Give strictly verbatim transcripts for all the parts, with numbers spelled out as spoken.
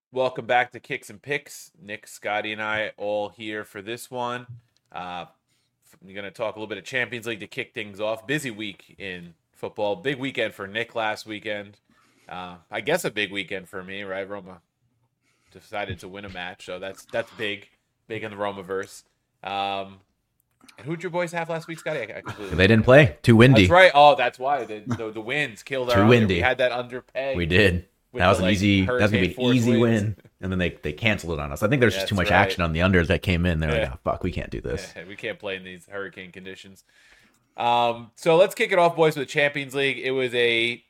Welcome back to Kicks and Picks. Nick, Scotty, and I all here for this one. Uh, we're going to talk a little bit of Champions League to kick things off. Busy week in football. Big weekend for Nick last weekend. Uh, I guess a big weekend for me, right? Roma decided to win a match, so that's that's big, big in the Romaverse. Um, and who'd your boys have last week, Scotty? I, I completely They didn't play. Too windy. That's right. Oh, that's why the the, the winds killed our. Too under. windy. We had that underpay. We did. That was the, an like, easy. That was gonna be an hurricane-force easy winds. win, and then they they canceled it on us. I think there's Yeah, just too that's much right. action on the unders that came in. They're Yeah. like, oh, fuck, we can't do this. Yeah, we can't play in these hurricane conditions. Um, so let's kick it off, boys, with the Champions League. It was a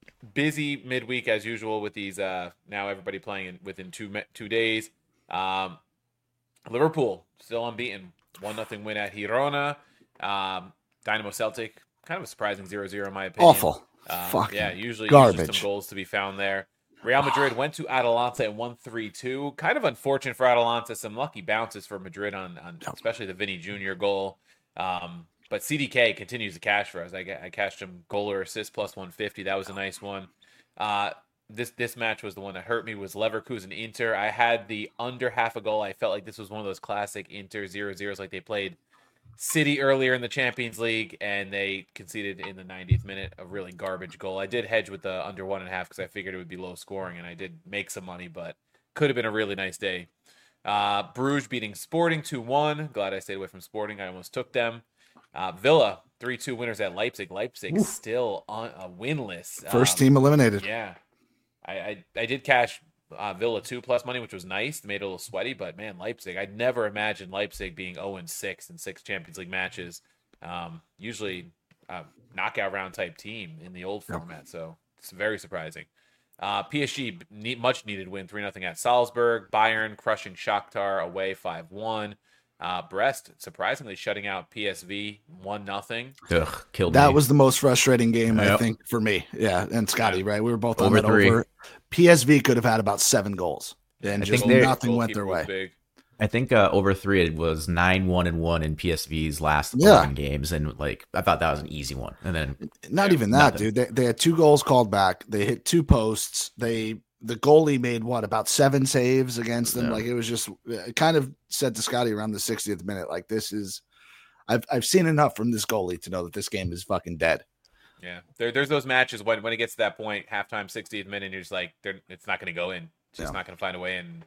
busy midweek as usual with these. Uh, now everybody playing in, within two two days. Um, Liverpool still unbeaten, one nothing win at Girona. Um, Dynamo Celtic, kind of a surprising zero zero in my opinion. Awful. Um, Fucking yeah, usually, usually garbage. some goals to be found there. Real Madrid went to Atalanta and won three two. Kind of unfortunate for Atalanta. Some lucky bounces for Madrid on, on especially the Vinny Junior goal. Um, but C D K continues to cash for us. I, I cashed him goal or assist plus one fifty. That was a nice one. Uh, this this match was the one that hurt me. Was Leverkusen Inter. I had the under half a goal. I felt like this was one of those classic Inter zero zeros like they played City earlier in the Champions League, and they conceded in the ninetieth minute a really garbage goal. I did hedge with the under one and a half because I figured it would be low scoring, and I did make some money, but could have been a really nice day. Uh, Bruges beating Sporting two one. Glad I stayed away from Sporting. I almost took them. Uh, Villa three two winners at Leipzig. Leipzig Oof. still on uh, winless. First Um, team eliminated. Yeah, I I, I did cash uh, Villa two plus money, which was nice. Made it a little sweaty, but man, Leipzig. I'd never imagined Leipzig being zero and six in six Champions League matches. Um, usually, a knockout round type team in the old Yep. format. So it's very surprising. Uh, P S G need, much needed win three nothing at Salzburg. Bayern crushing Shakhtar away five one. Uh, Brest surprisingly shutting out P S V one nothing. Ugh, killed That me. was the most frustrating game, I Yep. think, for me. Yeah, and Scotty, right? We were both on Over that three. over. P S V could have had about seven goals, and I just think they're- nothing went their Goalkeeper was way. big. I think uh, over three it was nine one and one in P S V's last Yeah. eleven games, and like I thought that was an easy one. And then Not Yeah, even that, nothing. dude. They, they had two goals called back. They hit two posts. They the goalie made what about seven saves against them. Yeah. Like it was just it kind of said to Scotty around the sixtieth minute, like this is. I've I've seen enough from this goalie to know that this game is fucking dead. Yeah, there, there's those matches when, when it gets to that point, halftime, sixtieth minute, and you're just like, they're, it's not going to go in. It's just Yeah. not going to find a way in.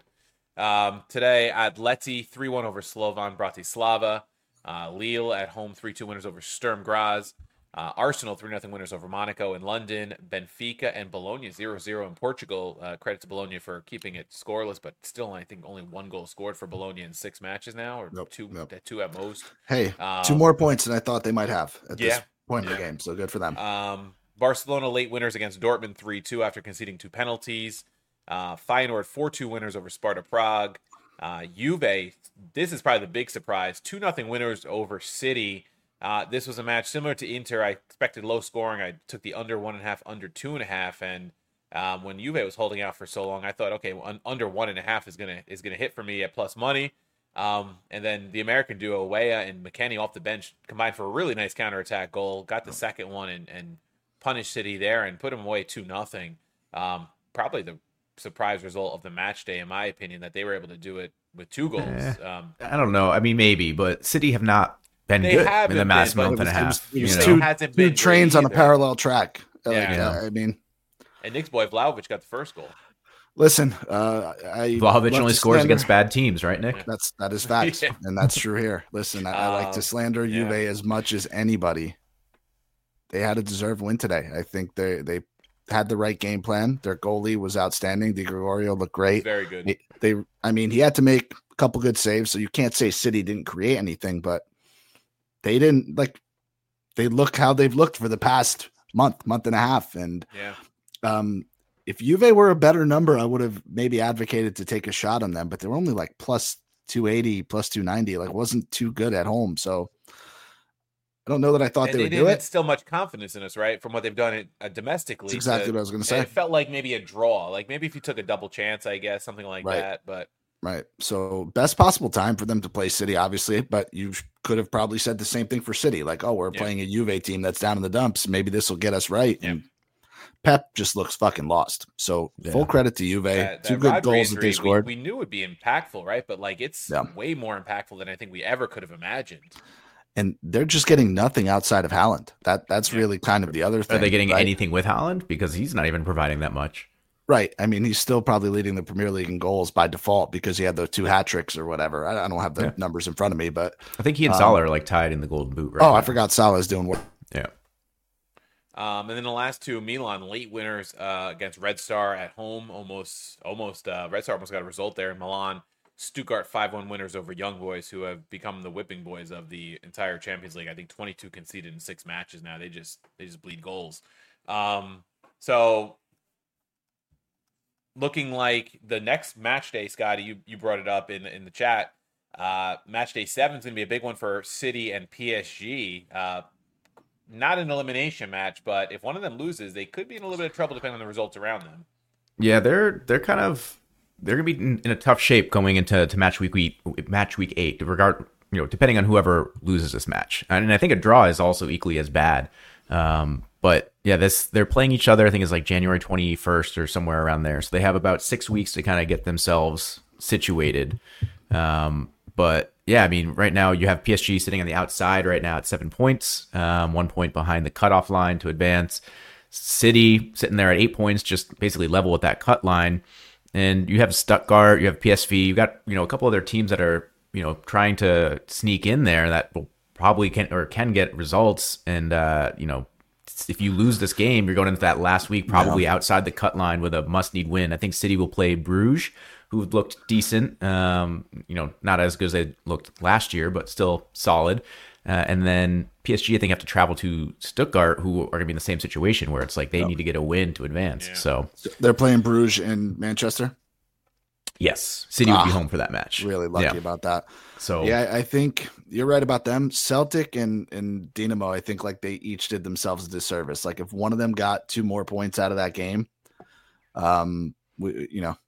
Um, today, Atleti three one over Slovan Bratislava. Uh, Lille at home three two winners over Sturm Graz. Uh, Arsenal three nothing winners over Monaco in London. Benfica and Bologna zero zero in Portugal. Uh, credit to Bologna for keeping it scoreless, but still, I think only one goal scored for Bologna in six matches now, or Nope, two, nope. two at most. Hey, Um, two more points than I thought they might have at yeah, this point in the yeah. game. So good for them. Um, Barcelona late winners against Dortmund three two after conceding two penalties. Uh, Feyenoord four two winners over Sparta Prague. Uh, Juve, this is probably the big surprise, two nothing winners over City. Uh, this was a match similar to Inter. I expected low scoring. I took the under one and a half, under two and a half, and um, when Juve was holding out for so long, I thought, okay, un- under one and a half is gonna is gonna hit for me at plus money. Um, and then the American duo, Weah and McKennie off the bench, combined for a really nice counterattack goal. Got the second one and, and punished City there and put them away two nothing. Um, probably the surprise result of the match day, in my opinion, that they were able to do it with two goals. Eh. Um, I don't know. I mean, maybe, but City have not been They good in haven't the last been, but month and a it was- half. it You was know? two- hasn't Two been trains great on a either. parallel track. Like, Yeah. uh, I mean, And Nick's boy Vlahovic got the first goal. listen, uh, I Vlahovic love only to scores slander- against bad teams, right, Nick? That's that is facts, Yeah. and that's true here. Listen, I, I like to Um, slander yeah. Juve as much as anybody. They had a deserved win today. I think they they had the right game plan. Their goalie was outstanding. Di Gregorio looked great. Very good. They, they, I mean, he had to make a couple good saves, so you can't say City didn't create anything, but they didn't like. They look how they've looked for the past month, month and a half, and Yeah. um, if Juve were a better number, I would have maybe advocated to take a shot on them, but they were only like plus two eighty, plus two ninety. Like, wasn't too good at home. So I don't know that I thought And they they would didn't do it. instill much confidence in us, right? From what they've done uh, domestically. That's exactly to- what I was going to say. It felt like maybe a draw. Like maybe if you took a double chance, I guess, something like Right. that. But Right. So best possible time for them to play City, obviously, but you sh- could have probably said the same thing for City. Like, oh, we're Yeah. playing a Juve team that's down in the dumps. Maybe this will get us right. Yeah. And Pep just looks fucking lost. So Yeah. full credit to Juve. That, Two that good Rodri goals that they injury, scored. We, we knew it would be impactful, right? But like it's Yeah. way more impactful than I think we ever could have imagined. And they're just getting nothing outside of Haaland. That that's Yeah. really kind of the other thing. Are they getting right? anything with Haaland? Because he's not even providing that much. Right. I mean, he's still probably leading the Premier League in goals by default because he had those two hat tricks or whatever. I, I don't have the Yeah. numbers in front of me, but I think he and Um, Salah are like tied in the Golden Boot right oh, now. I forgot Salah's doing work. Yeah. Um, and then the last two, Milan late winners uh, against Red Star at home. Almost, almost uh, Red Star almost got a result there in Milan. Stuttgart five one winners over Young Boys, who have become the whipping boys of the entire Champions League. I think twenty-two conceded in six matches now. They just they just bleed goals. Um, so looking like the next match day, Scotty, you, you brought it up in in the chat. Uh, match day seven is going to be a big one for City and P S G. Uh, not an elimination match, but if one of them loses, they could be in a little bit of trouble depending on the results around them. Yeah, they're they're kind of they're gonna be in, in a tough shape going into to match week week match week eight. Regard you know depending on whoever loses this match, and I think a draw is also equally as bad. Um, but yeah, this they're playing each other. I think it's like January twenty-first or somewhere around there. So they have about six weeks to kind of get themselves situated. Um, but yeah, I mean, right now you have P S G sitting on the outside right now at seven points, um, one point behind the cutoff line to advance. City sitting there at eight points, just basically level with that cut line. And you have Stuttgart, you have P S V, you got you know a couple other teams that are you know trying to sneak in there that will probably can or can get results. And uh, you know if you lose this game, you're going into that last week probably yeah. outside the cut line with a must-need win. I think City will play Bruges, who looked decent. Um, you know, not as good as they looked last year, but still solid. Uh, and then P S G, I think, have to travel to Stuttgart, who are going to be in the same situation where it's like they yep. need to get a win to advance. Yeah. So they're playing Bruges in Manchester. Yes, City ah, would be home for that match. Really lucky yeah. about that. So yeah, I think you're right about them. Celtic and and Dinamo, I think like they each did themselves a disservice. Like if one of them got two more points out of that game, um, we, you know,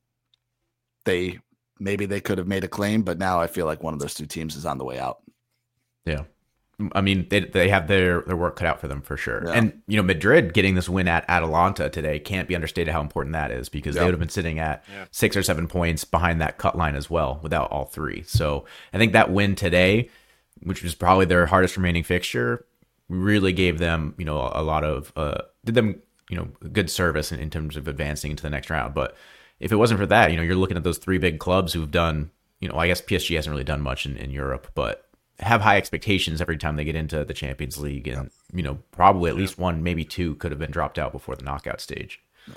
they maybe they could have made a claim, but now I feel like one of those two teams is on the way out. Yeah. I mean, they they have their, their work cut out for them for sure. Yeah. And, you know, Madrid getting this win at Atalanta today can't be understated how important that is because yep. they would have been sitting at yeah. six or seven points behind that cut line as well without all three. So I think that win today, which was probably their hardest remaining fixture, really gave them, you know, a lot of, uh, did them, you know, good service in, in terms of advancing into the next round. But if it wasn't for that, you know, you're looking at those three big clubs who've done, you know, I guess P S G hasn't really done much in, in Europe, but have high expectations every time they get into the Champions League. And, you know, probably at least one, maybe two could have been dropped out before the knockout stage.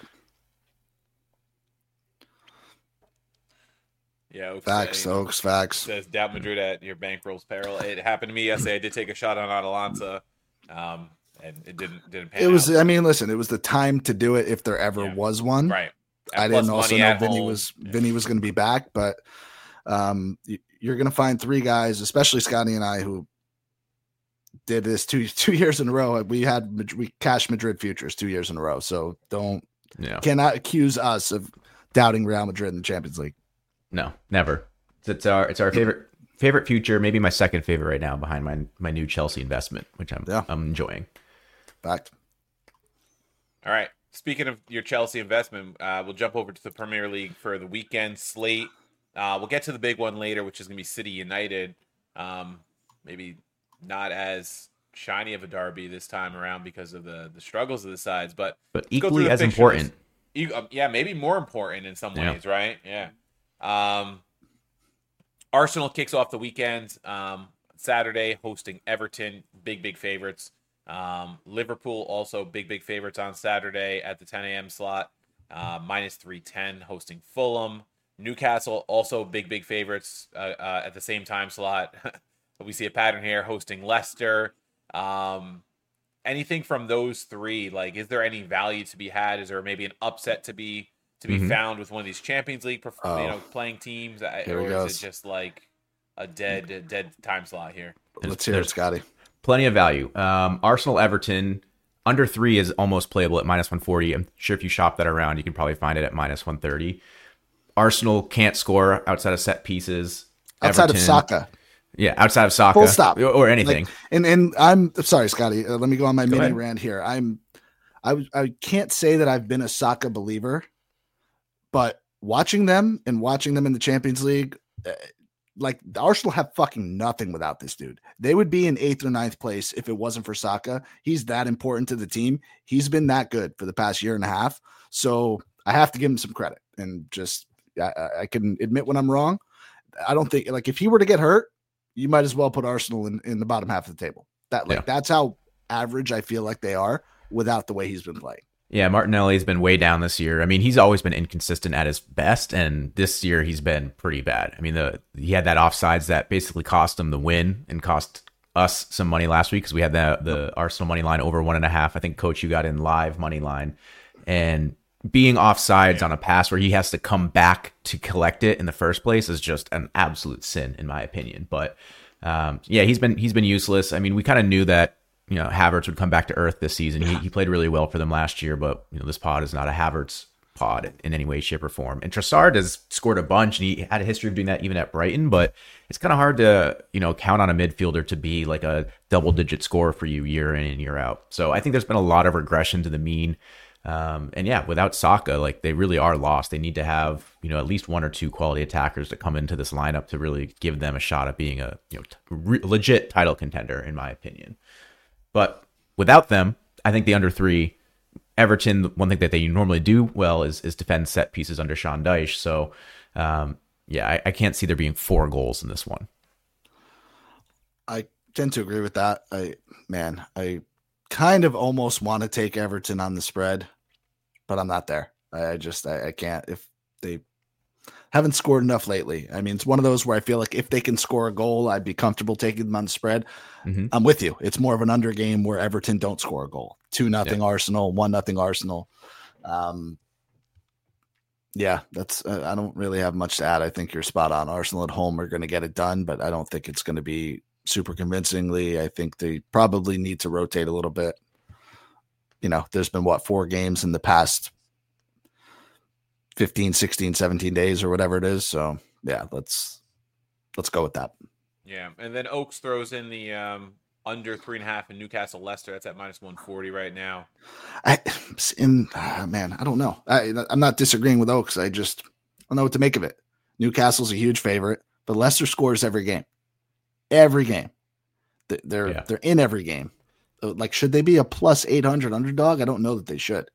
Yeah. Oaks facts, say, Oaks, facts. Says doubt Madrid at your bankroll's peril. It happened to me yesterday. I did take a shot on Atalanta, um, and it didn't didn't pan It was, out. I mean, listen, it was the time to do it if there ever yeah. was one. Right. At I didn't also know Vinny home. was yeah. Vinny was going to be back, but um, you're going to find three guys, especially Scotty and I, who did this two two years in a row. We had we cashed Madrid futures two years in a row, so don't yeah. cannot accuse us of doubting Real Madrid in the Champions League. No, never. It's our it's our favorite favorite future, maybe my second favorite right now behind my my new Chelsea investment, which I'm yeah. I'm enjoying. Fact. All right. Speaking of your Chelsea investment, uh, we'll jump over to the Premier League for the weekend slate. Uh, we'll get to the big one later, which is going to be City United. Um, maybe not as shiny of a derby this time around because of the, the struggles of the sides, but but equally as fixtures. important. You, um, yeah, maybe more important in some ways, yeah. right? Yeah. Um, Arsenal kicks off the weekend um, Saturday, hosting Everton. Big, big favorites. Um, Liverpool also big, big favorites on Saturday at the ten a.m. slot. Uh, minus three ten hosting Fulham. Newcastle also big, big favorites uh, uh, at the same time slot. We see a pattern here hosting Leicester. Um, anything from those three, like, is there any value to be had? Is there maybe an upset to be to be mm-hmm. found with one of these Champions League, oh. you know, playing teams, here or is goes. it just like a dead, a dead time slot here? Let's hear it, Scotty. Plenty of value. Um, Arsenal, Everton, under three is almost playable at minus one forty. I'm sure if you shop that around, you can probably find it at minus one thirty. Arsenal can't score outside of set pieces. Outside Everton, of Saka. Yeah, outside of Saka. Full stop. Or anything. Like, and, and I'm sorry, Scotty. Uh, let me go on my go mini ahead. rant here. I'm I I can't say that I've been a Saka believer, but watching them and watching them in the Champions League, uh, like Arsenal have fucking nothing without this dude. They would be in eighth or ninth place if it wasn't for Saka. He's that important to the team. He's been that good for the past year and a half. So I have to give him some credit and just I, I can admit when I'm wrong. I don't think like if he were to get hurt, you might as well put Arsenal in, in the bottom half of the table. That like yeah. that's how average I feel like they are without the way he's been playing. Yeah, Martinelli's been way down this year. I mean, he's always been inconsistent at his best, and this year he's been pretty bad. I mean, the he had that offsides that basically cost him the win and cost us some money last week because we had the the Arsenal money line over one and a half. I think, Coach, you got in live money line, and being offsides on a pass where he has to come back to collect it in the first place is just an absolute sin, in my opinion. But um, yeah, he's been he's been useless. I mean, we kind of knew that. You know, Havertz would come back to earth this season. He he played really well for them last year, but you know, this pod is not a Havertz pod in any way, shape, or form. And Trossard has scored a bunch, and he had a history of doing that even at Brighton. But it's kind of hard to you know count on a midfielder to be like a double-digit scorer for you year in and year out. So I think there's been a lot of regression to the mean. Um, and yeah, without Saka, like they really are lost. They need to have you know at least one or two quality attackers to come into this lineup to really give them a shot at being a you know t- re- legit title contender, in my opinion. But without them, I think the under three, Everton, one thing that they normally do well is is defend set pieces under Sean Dyche. So, um, yeah, I, I can't see there being four goals in this one. I tend to agree with that. I man, I kind of almost want to take Everton on the spread, but I'm not there. I, I just I, I can't. If they haven't scored enough lately. I mean, it's one of those where I feel like if they can score a goal, I'd be comfortable taking them on the spread. Mm-hmm. I'm with you. It's more of an under game where Everton don't score a goal. Two nothing yeah. Arsenal, one nothing Arsenal. Um, yeah, that's. Uh, I don't really have much to add. I think you're spot on. Arsenal at home are going to get it done, but I don't think it's going to be super convincingly. I think they probably need to rotate a little bit. You know, there's been what four games in the past fifteen, sixteen, seventeen days or whatever it is. So yeah, let's, let's go with that. Yeah. And then Oaks throws in the um, under three and a half in Newcastle Leicester. That's at minus one forty right now. I, in, uh, man, I don't know. I, I'm not disagreeing with Oaks. I just I don't know what to make of it. Newcastle's a huge favorite, but Leicester scores every game, every game. They're, yeah. they're in every game. Like, should they be a plus eight hundred underdog? I don't know that they should.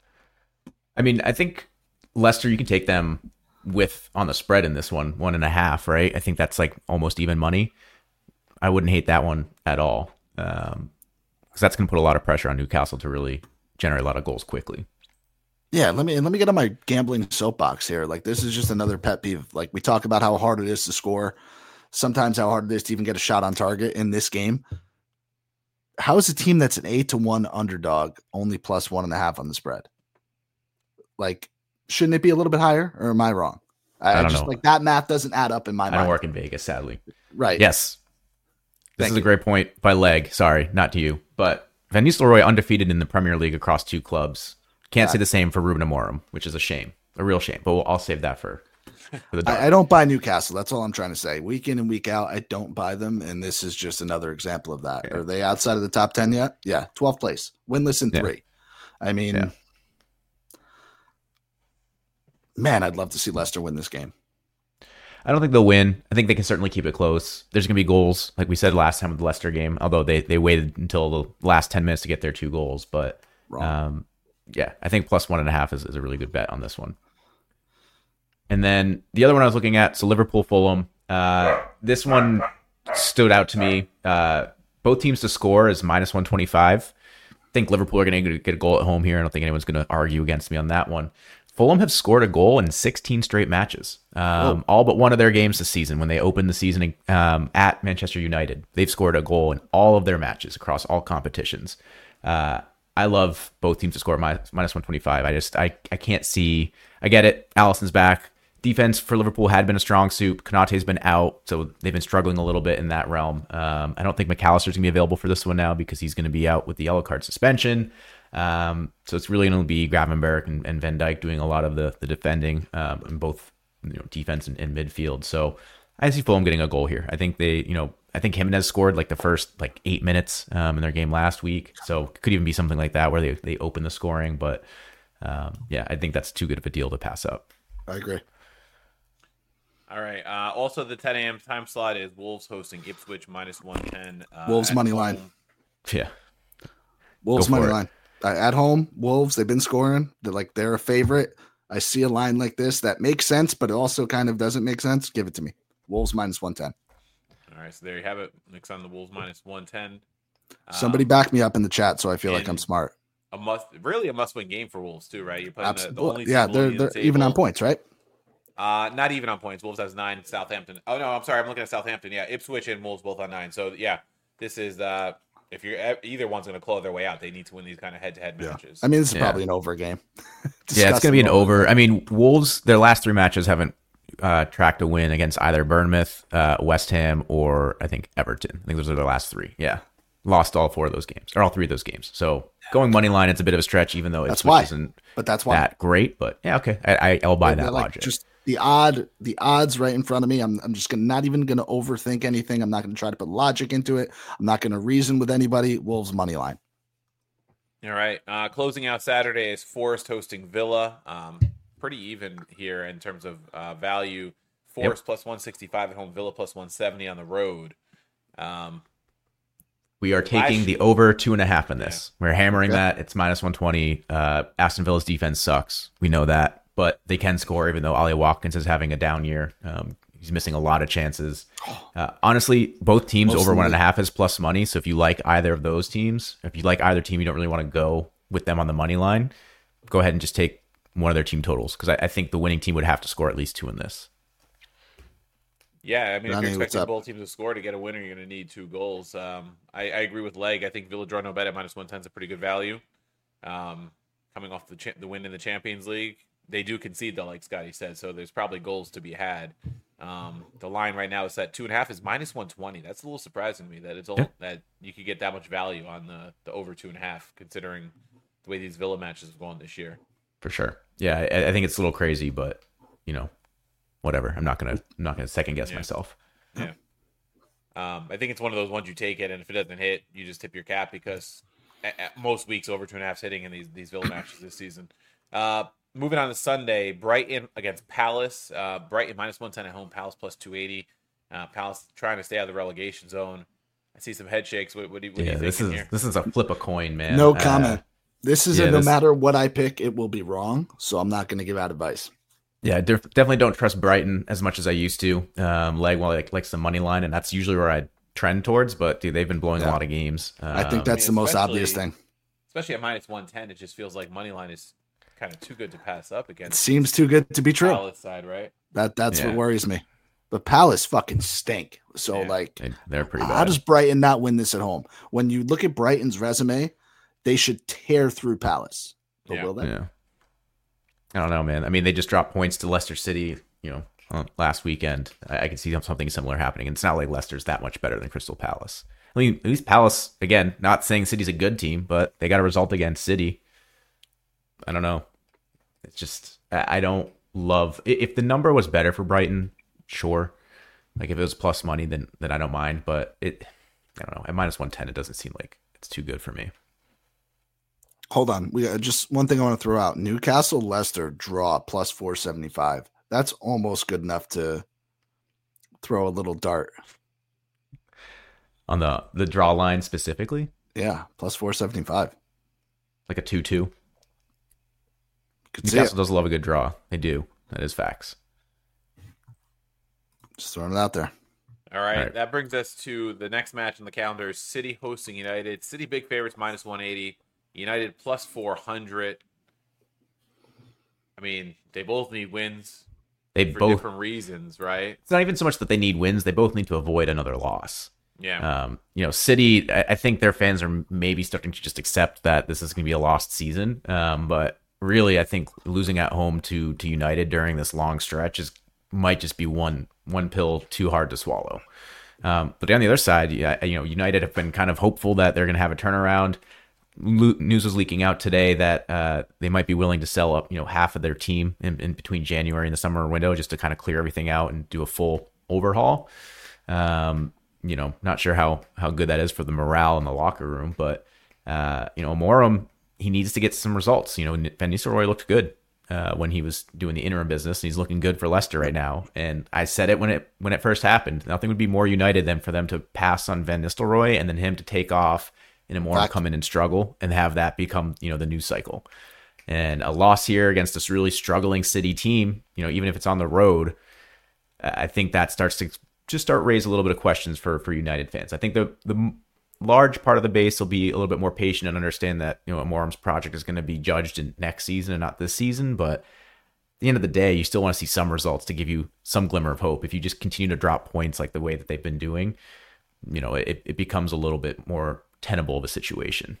I mean, I think Leicester, you can take them with on the spread in this one, one and a half, right? I think that's like almost even money. I wouldn't hate that one at all. Um, because that's going to put a lot of pressure on Newcastle to really generate a lot of goals quickly. Yeah, let me let me get on my gambling soapbox here. Like, this is just another pet peeve. Like, we talk about how hard it is to score, sometimes how hard it is to even get a shot on target in this game. How is a team that's an eight to one underdog only plus one and a half on the spread? Like, shouldn't it be a little bit higher, or am I wrong? I, I don't just know. Like that math doesn't add up in my I mind. don't work in Vegas, sadly. Right. Yes. This Thank is you. a great point by Leg. Sorry, not to you. But Van Nistelrooy undefeated in the Premier League across two clubs. Can't Yeah. say the same for Ruben Amorim, which is a shame. A real shame. But we'll, I'll save that for, for the dark. I, I don't buy Newcastle. That's all I'm trying to say. Week in and week out, I don't buy them, and this is just another example of that. Yeah. Are they outside of the top ten yet? Yeah, twelfth place, winless in Yeah. three. I mean, Yeah. man, I'd love to see Leicester win this game. I don't think they'll win. I think they can certainly keep it close. There's going to be goals, like we said last time with the Leicester game, although they, they waited until the last ten minutes to get their two goals. But um, yeah, I think plus one and a half is, is a really good bet on this one. And then the other one I was looking at, so Liverpool Fulham. Uh, this one stood out to me. Uh, both teams to score is minus one twenty-five. I think Liverpool are going to get a goal at home here. I don't think anyone's going to argue against me on that one. Fulham have scored a goal in sixteen straight matches, um, all but one of their games this season when they opened the season um, at Manchester United. They've scored a goal in all of their matches across all competitions. Uh, I love both teams to score minus, minus one twenty-five. I just, I, I can't see, I get it. Alisson's back. Defense for Liverpool had been a strong suit. Konate's been out, so they've been struggling a little bit in that realm. Um, I don't think McAllister's going to be available for this one now because he's going to be out with the yellow card suspension. Um, so it's really going to be Gravenberch and, and Van Dijk doing a lot of the the defending um, in both you know, defense and, and midfield. So I see Fulham getting a goal here. I think they, you know, I think Jimenez scored like the first like eight minutes um, in their game last week. So it could even be something like that where they, they open the scoring. But um, yeah, I think that's too good of a deal to pass up. I agree. All right. Uh, also, the ten a.m. time slot is Wolves hosting Ipswich minus one ten. Uh, Wolves money home. line. Yeah. Wolves money it. line. Uh, at home, Wolves, they've been scoring. They're like, they're a favorite. I see a line like this that makes sense, but it also kind of doesn't make sense. Give it to me. Wolves minus one ten. All right. So there you have it. Mix on the Wolves minus one ten. Um, Somebody back me up in the chat so I feel like I'm smart. A must, really a must win game for Wolves, too, right? You're putting the, the only yeah, they're, they're the even on points, right? Uh, not even on points. Wolves has nine. Southampton. Oh no, I'm sorry. I'm looking at Southampton. Yeah, Ipswich and Wolves both on nine. So yeah, this is uh, if you're either one's going to claw their way out, they need to win these kind of head-to-head yeah. matches. I mean, this is yeah. probably an over game. Yeah, it's going to be an over. I mean, Wolves, their last three matches haven't uh, tracked a win against either Bournemouth, uh, West Ham, or I think Everton. I think those are their last three. Yeah, lost all four of those games, or all three of those games. So going money line, it's a bit of a stretch, even though that's Ipswich why. isn't but that's why. that great. But yeah, okay, I, I, I'll buy They're that like logic. Just the odd, the odds right in front of me. I'm, I'm just gonna, not even going to overthink anything. I'm not going to try to put logic into it. I'm not going to reason with anybody. Wolves money line. All right. Uh, closing out Saturday is Forest hosting Villa. Um, pretty even here in terms of uh, value. Forest yep. plus one sixty-five at home. Villa plus one seventy on the road. Um, we are taking the over two and a half in this. Yeah. We're hammering okay. that. It's minus one twenty. Uh, Aston Villa's defense sucks. We know that. But they can score, even though Ollie Watkins is having a down year. Um, he's missing a lot of chances. Uh, honestly, both teams Most over one and a half is plus money. So if you like either of those teams, if you like either team, you don't really want to go with them on the money line, go ahead and just take one of their team totals. Because I, I think the winning team would have to score at least two in this. Yeah, I mean, Ronnie, if you're expecting both teams to score to get a winner, you're going to need two goals. Um, I, I agree with Leg. I think Villa draw no bet at minus one ten is a pretty good value. Um, coming off the cha- the win in the Champions League. They do concede, though, like Scotty said, so there's probably goals to be had. Um, the line right now is set two and a half is minus one twenty. That's a little surprising to me that it's all, yeah. that you could get that much value on the, the over two and a half, considering the way these Villa matches have gone this year. For sure, yeah, I, I think it's a little crazy, but you know, whatever. I'm not gonna I'm not gonna second guess yeah. myself. Yeah, um, I think it's one of those ones you take it, and if it doesn't hit, you just tip your cap because at, at most weeks over two and a half hitting in these these Villa matches this season. Uh, Moving on to Sunday, Brighton against Palace. Uh, Brighton minus one ten at home, Palace plus two eighty. Uh, Palace trying to stay out of the relegation zone. I see some head shakes. What, what, do, what yeah, are you this thinking is here? this is a flip a coin, man. No comment. Uh, this is yeah, a, no this... matter what I pick, it will be wrong. So I'm not going to give out advice. Yeah, def- definitely don't trust Brighton as much as I used to. Um, Leg well, like likes the money line, and that's usually where I trend towards. But dude, they've been blowing yeah. a lot of games. Um, I think that's I mean, the most obvious thing. Especially at minus one ten, it just feels like money line is kind of too good to pass up against. It seems too good to be true. Palace side, right? That that's yeah. what worries me. But Palace fucking stink. So yeah. like, they, they're pretty bad. How does Brighton not win this at home? When you look at Brighton's resume, they should tear through Palace. But yeah. will they? Yeah. I don't know, man. I mean, they just dropped points to Leicester City, you know, last weekend. I, I can see something similar happening. And it's not like Leicester's that much better than Crystal Palace. I mean, at least Palace, again, not saying City's a good team, but they got a result against City. I don't know. It's just, I don't love, if the number was better for Brighton, sure. Like if it was plus money, then then I don't mind. But it, I don't know. At minus one ten, it doesn't seem like it's too good for me. Hold on. We got just one thing I want to throw out. Newcastle Leicester draw plus four seventy-five. That's almost good enough to throw a little dart. On the, the draw line specifically? Yeah, plus four seventy-five. Like a two two. Newcastle does love a good draw. They do. That is facts. Just throwing it out there. All right, All right. That brings us to the next match on the calendar. City hosting United. City big favorites minus one eighty. United plus four hundred. I mean, they both need wins. They for both different reasons, right? It's not even so much that they need wins. They both need to avoid another loss. Yeah. Um, you know, City, I, I think their fans are maybe starting to just accept that this is going to be a lost season. Um, but really, I think losing at home to to United during this long stretch is might just be one one pill too hard to swallow. Um, but on the other side, yeah, you know, United have been kind of hopeful that they're going to have a turnaround. Lo- news was leaking out today that uh, they might be willing to sell up, you know, half of their team in, in between January and the summer window just to kind of clear everything out and do a full overhaul. Um, you know, not sure how how good that is for the morale in the locker room, but uh, you know, Amorim, he needs to get some results. You know, Van Nistelrooy looked good uh, when he was doing the interim business, and he's looking good for Leicester right now. And I said it when it when it first happened. Nothing would be more united than for them to pass on Van Nistelrooy and then him to take off and Amorim come in and struggle and have that become, you know, the news cycle. And a loss here against this really struggling City team, you know, even if it's on the road, I think that starts to just start raise a little bit of questions for for United fans. I think the the large part of the base will be a little bit more patient and understand that, you know, Amorim's project is going to be judged in next season and not this season. But at the end of the day, you still want to see some results to give you some glimmer of hope. If you just continue to drop points like the way that they've been doing, you know, it, it becomes a little bit more tenable of a situation.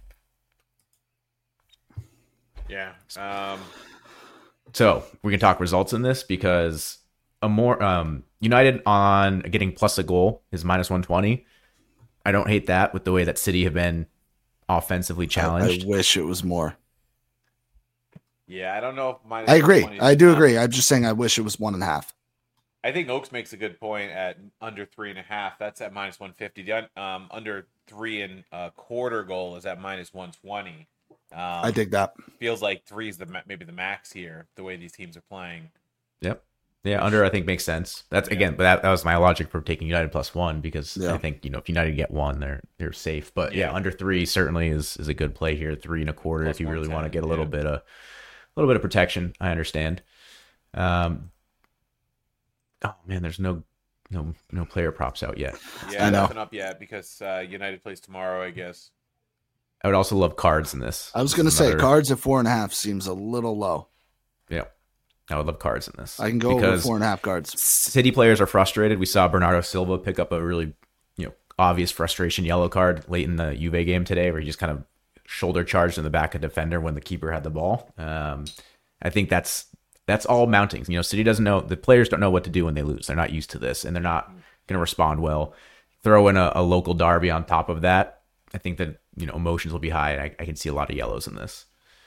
Yeah. Um... So we can talk results in this because a more um, United on getting plus a goal is minus one twenty. I don't hate that with the way that City have been offensively challenged. I, I wish it was more. Yeah, I don't know if minus I agree. I do enough. agree. I'm just saying I wish it was one and a half. I think Oaks makes a good point at under three and a half. That's at minus one fifty. The um, under three and a quarter goal is at minus one twenty. Um, I dig that. Feels like three is the maybe the max here. The way these teams are playing. Yep. Yeah, under I think makes sense. That's yeah. again, but that, that was my logic for taking United plus one because yeah. I think, you know, if United get one, they're they're safe. But yeah, yeah under three certainly is is a good play here. Three and a quarter plus if you really want to get a little yeah. bit of a little bit of protection. I understand. Um. Oh man, there's no no no player props out yet. Yeah, I know. Nothing up yet because uh, United plays tomorrow, I guess. I would also love cards in this. I was going to say cards at four and a half seems a little low. Yeah. I would love cards in this. I can go over four and a half cards. City players are frustrated. We saw Bernardo Silva pick up a really, you know, obvious frustration yellow card late in the Juve game today, where he just kind of shoulder charged in the back of defender when the keeper had the ball. Um, I think that's that's all mounting. You know, City doesn't know, the players don't know what to do when they lose. They're not used to this, and they're not going to respond well. Throw in a, a local derby on top of that. I think that, you know, emotions will be high, and I, I can see a lot of yellows in this.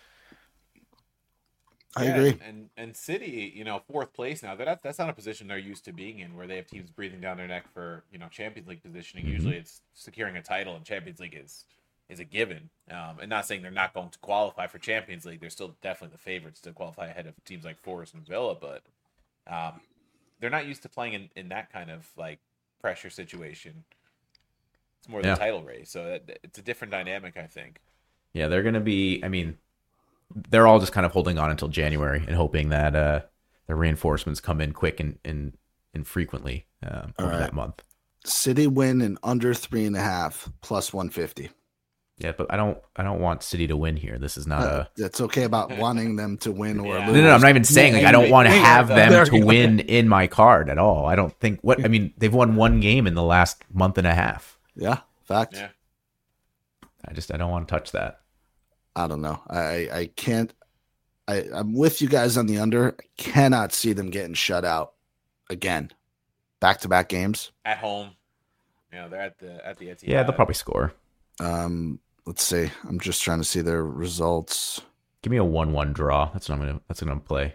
I yeah, agree. And and City, you know, fourth place now. That that's not a position they're used to being in, where they have teams breathing down their neck for, you know, Champions League positioning. Mm-hmm. Usually, it's securing a title, and Champions League is is a given. Um, and not saying they're not going to qualify for Champions League. They're still definitely the favorites to qualify ahead of teams like Forest and Villa, but um, they're not used to playing in, in that kind of like pressure situation. It's more the yeah. title race, so that, it's a different dynamic, I think. Yeah, they're going to be. I mean. They're all just kind of holding on until January and hoping that uh, the reinforcements come in quick and and, and frequently uh, over right. that month. City win in under three and a half plus one fifty. Yeah, but I don't I don't want City to win here. This is not uh, a. That's okay about wanting them to win or yeah. lose. No, no, I'm not even saying like I don't want to have them to win in my card at all. I don't think what I mean. They've won one game in the last month and a half. Yeah, fact. Yeah. I just I don't want to touch that. I don't know. I, I can't. I, I'm with you guys on the under. I cannot see them getting shut out again. Back to back games at home. You know, they're at the at the Etihad. Yeah, they'll probably score. Um, let's see. I'm just trying to see their results. Give me a one-one draw. That's what I'm gonna. That's what I'm gonna play.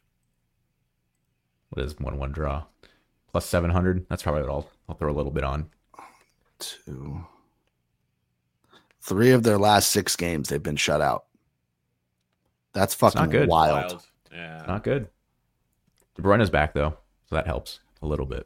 What is one-one draw? Plus seven hundred. That's probably what I'll. I'll throw a little bit on. Two. Three of their last six games, they've been shut out. That's fucking not good. wild. wild. Yeah. Not good. De Bruyne's back, though, so that helps a little bit.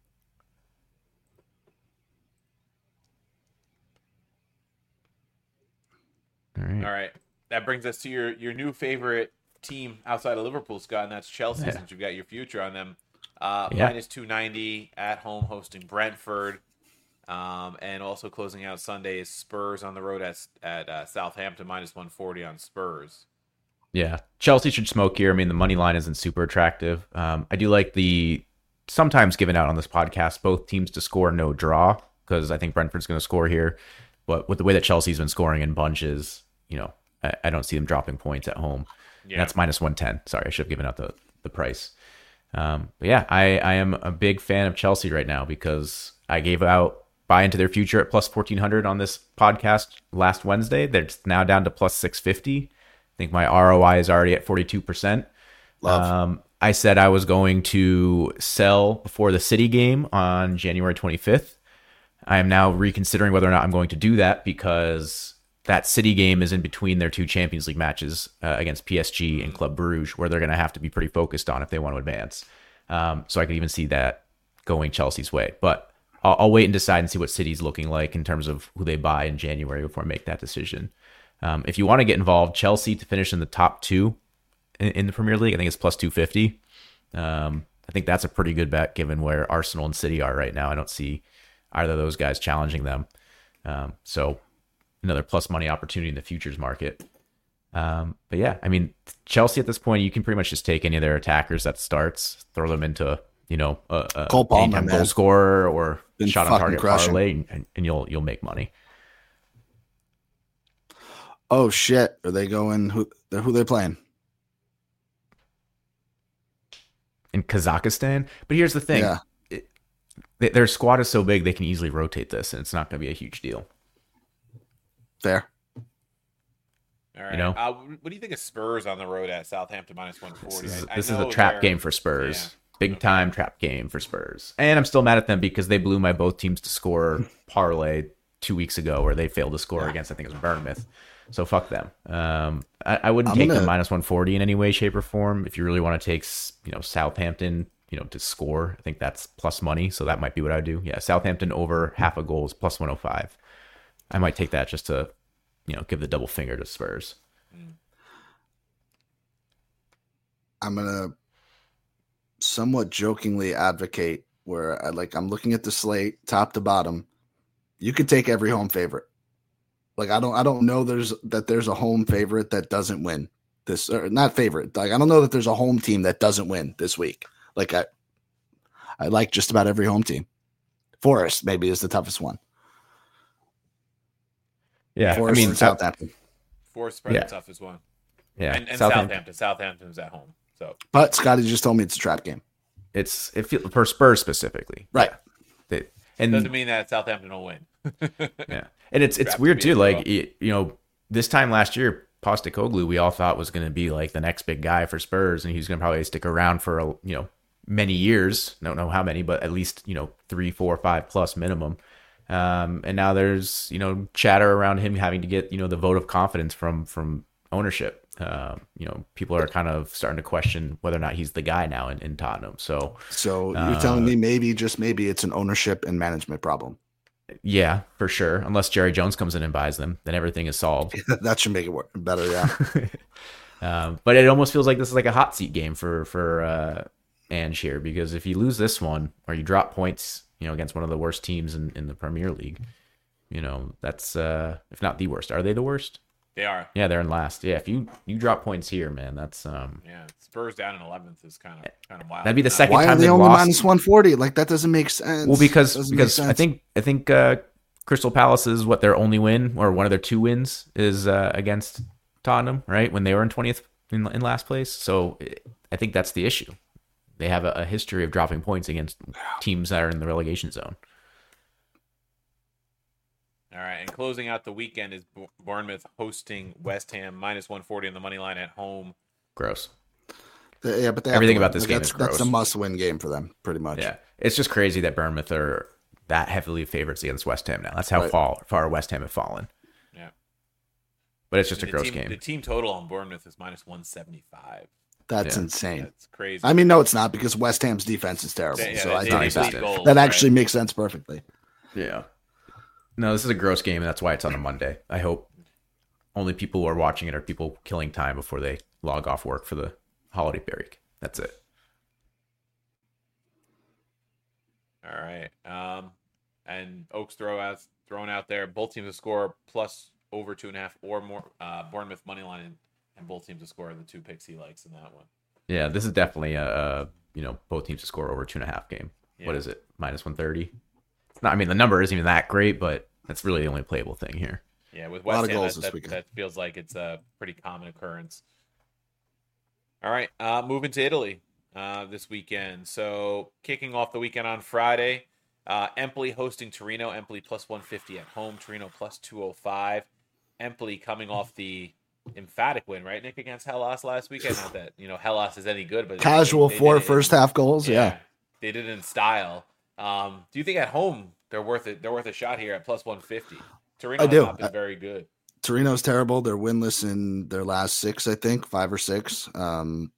All right. All right. That brings us to your, your new favorite team outside of Liverpool, Scott, and that's Chelsea, yeah. since you've got your future on them. Uh, yeah. Minus two ninety at home hosting Brentford. Um, and also closing out Sunday is Spurs on the road at at uh, Southampton, minus one forty on Spurs. Yeah, Chelsea should smoke here. I mean, the money line isn't super attractive. Um, I do like the sometimes given out on this podcast, both teams to score, no draw, because I think Brentford's going to score here. But with the way that Chelsea's been scoring in bunches, you know, I, I don't see them dropping points at home. Yeah. That's minus one ten. Sorry, I should have given out the, the price. Um, but yeah, I, I am a big fan of Chelsea right now because I gave out buy into their future at plus fourteen hundred on this podcast last Wednesday. They're now down to plus six fifty. I think my R O I is already at forty-two percent. Love. Um, I said I was going to sell before the City game on January twenty-fifth. I am now reconsidering whether or not I'm going to do that because that City game is in between their two Champions League matches uh, against P S G and Club Brugge, where they're going to have to be pretty focused on if they want to advance. Um, so I could even see that going Chelsea's way. But I'll, I'll wait and decide and see what City's looking like in terms of who they buy in January before I make that decision. Um, if you want to get involved, Chelsea to finish in the top two in, in the Premier League, I think it's plus two fifty. Um, I think that's a pretty good bet given where Arsenal and City are right now. I don't see either of those guys challenging them. Um, so another plus money opportunity in the futures market. Um, but yeah, I mean, Chelsea at this point, you can pretty much just take any of their attackers that starts, throw them into, you know, a, a Cole Palmer, goal scorer or Been shot on fucking target crushing. parlay, and, and you'll you'll make money. Oh shit! Are they going? Who who they playing? In Kazakhstan. But here's the thing: Yeah. it, th- their squad is so big they can easily rotate this, and it's not going to be a huge deal. Fair. All right. You know? uh, what do you think of Spurs on the road at Southampton minus one This forty? is, I, this I is know a trap they're- game for Spurs. Yeah. Big Okay. time trap game for Spurs. And I'm still mad at them because they blew my both teams to score parlay two weeks ago where they failed to score Yeah. against, I think it was Bournemouth. So fuck them. Um, I, I wouldn't I'm take gonna- them minus one forty in any way, shape, or form. If you really want to take, you know, Southampton, you know, to score, I think that's plus money. So that might be what I do. Yeah, Southampton over half a goal is plus one oh five. I might take that just to, you know, give the double finger to Spurs. I'm gonna somewhat jokingly advocate where I like I'm looking at the slate top to bottom. You could take every home favorite. Like I don't I don't know there's that there's a home favorite that doesn't win this or not favorite. Like I don't know that there's a home team that doesn't win this week. Like I I like just about every home team. Forest maybe is the toughest one. Yeah, Forest I mean, and Southampton. Forest spread Yeah. the toughest one. yeah, And, and Southampton. Southampton. Southampton's at home. So But Scotty just told me it's a trap game. It's it feel, for Spurs specifically, Right. They, and doesn't mean that Southampton will win. yeah, and it's it's Draft weird to too. be Like as y- you know, this time last year, Postecoglou, we all thought was going to be like the next big guy for Spurs, and he's going to probably stick around for a, you know many years. Don't know how many, but at least you know three, four, five plus minimum. Um, and now there's you know chatter around him having to get you know the vote of confidence from from ownership. Um, you know, people are kind of starting to question whether or not he's the guy now in, in Tottenham. So So you're Uh, telling me maybe just maybe it's an ownership and management problem. yeah, for sure. Unless Jerry Jones comes in and buys them, then everything is solved. That should make it work better, yeah. um, but it almost feels like this is like a hot seat game for for uh, Ange here, because if you lose this one or you drop points, you know, against one of the worst teams in, in the Premier League, you know, that's uh, if not the worst. Are they the worst? They are. Yeah, they're in last. Yeah, if you you drop points here, man, that's um, Yeah. Spurs down in eleventh is kind of kind of wild. That'd be the Not- second Why are time they they've only lost. minus one forty? Like that doesn't make sense. Well, because Doesn't make because I sense. think I think uh, Crystal Palace is what their only win or one of their two wins is uh, against Tottenham, right? When they were in twentieth in, in last place. So I think that's the issue. They have a, a history of dropping points against teams that are in the relegation zone. All right, and closing out the weekend is Bo- Bournemouth hosting West Ham minus one forty on the money line at home. Gross. They- yeah, but they have Everything to win. about this Like, game that's, is That's a gross. must-win game for them, pretty much. Yeah, it's just crazy that Bournemouth are that heavily favorites against West Ham now. That's how Right. far far West Ham have fallen. Yeah. But it's just a the gross team, game. The team total on Bournemouth is minus one seventy-five. That's Yeah. insane. That's crazy. I mean, no, it's not because West Ham's defense is terrible. They- yeah, so they- I they think lead that, goals, that right? actually makes sense perfectly. Yeah. No, this is a gross game, and that's why it's on a Monday. I hope only people who are watching it are people killing time before they log off work for the holiday break. That's it. All right. Um, and Oaks throw out thrown out there. Both teams to score plus over two and a half or more. Uh, Bournemouth money line and, and both teams to score are the two picks he likes in that one. Yeah, this is definitely a, a you know both teams to score over two and a half game. Yeah. What is it? Minus one thirty. It's not. I mean, the number isn't even that great, but that's really the only playable thing here. Yeah, with A lot West of Ham, goals that, this that, weekend. that feels like it's a pretty common occurrence. All right, uh, moving to Italy uh, this weekend. So kicking off the weekend on Friday, uh, Empoli hosting Torino. Empoli plus one fifty at home. Torino plus two oh five. Empoli coming off the emphatic win, right, Nick, against Hellas last weekend. Not that you know Hellas is any good, but Casual they- they four did it in- first half goals. Yeah. they did it in style. Um, do you think at home they're worth it. They're worth a shot here at plus one fifty. Torino I has do. not been very good. Torino's terrible. They're winless in their last six, I think, five or six. Um,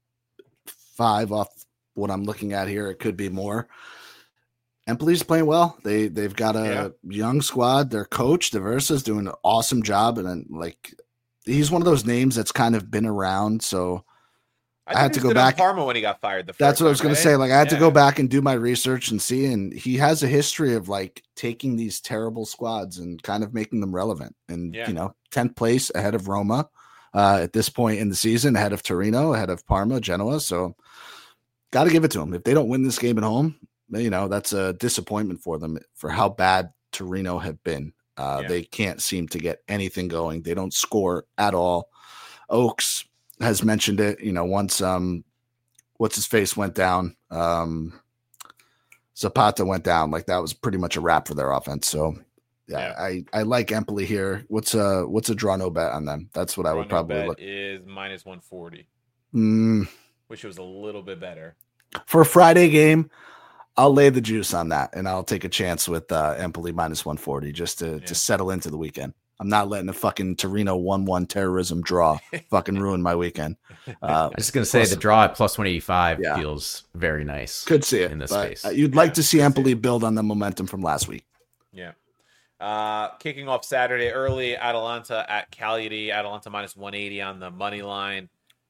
five off what I'm looking at here. It could be more. Empoli's playing well. They they've got a yeah. young squad. Their coach, D'Aversa's doing an awesome job, and then, like, he's one of those names that's kind of been around. So I, I had to go back. Parma when he got fired. The first that's what time, I was going right? to say. Like, I had yeah. to go back and do my research and see. And he has a history of like taking these terrible squads and kind of making them relevant. And yeah. you know, tenth place ahead of Roma uh, at this point in the season, ahead of Torino, ahead of Parma, Genoa. So got to give it to them. If they don't win this game at home, you know, that's a disappointment for them for how bad Torino have been. Uh, yeah. They can't seem to get anything going. They don't score at all. Oaks has mentioned it, you know, once um, what's his face went down, um, Zapata went down, like that was pretty much a wrap for their offense. So yeah, yeah. I, I like Empoli here. What's a, what's a draw no bet on them? That's what draw I would probably no bet look. Is minus one forty. Mm. Wish it was a little bit better for a Friday game. I'll lay the juice on that, and I'll take a chance with uh, Empoli minus one forty just to, yeah. to settle into the weekend. I'm not letting a fucking Torino one one terrorism draw fucking ruin my weekend. Uh, I was just going to say the draw at plus one eighty-five yeah. feels very nice. Could see it in this but, space. Uh, you'd like yeah, to see Empoli build on the momentum from last week. Yeah. Uh, kicking off Saturday early, Atalanta at Cagliari. Atalanta minus one eighty on the money line.